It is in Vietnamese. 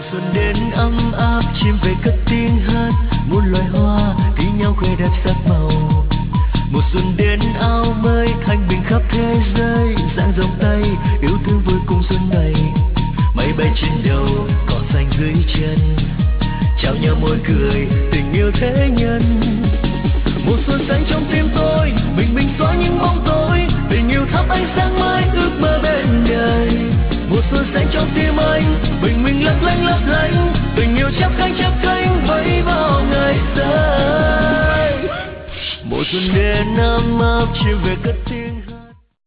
xuân đến ấm áp chim về cất tiếng hát, muôn loài hoa thi nhau khoe đẹp sắc màu. Mùa xuân đến áo mới thanh bình khắp thế giới, dang rộng tay yêu thương vui cùng xuân này. Mây bay trên đầu cỏ xanh dưới chân, chào nhau môi cười tình yêu thế nhân. Mùa xuân xanh trong tim tôi bình minh xóa những bóng tối, tình yêu thắp ánh sáng mới ước mơ bên đời. Mùa xuân xanh trong tim anh bình minh lấp lánh, tình yêu chắp cánh vẫy vào ngày tới. Mùa xuân đến ấm áp chim về cất tiếng.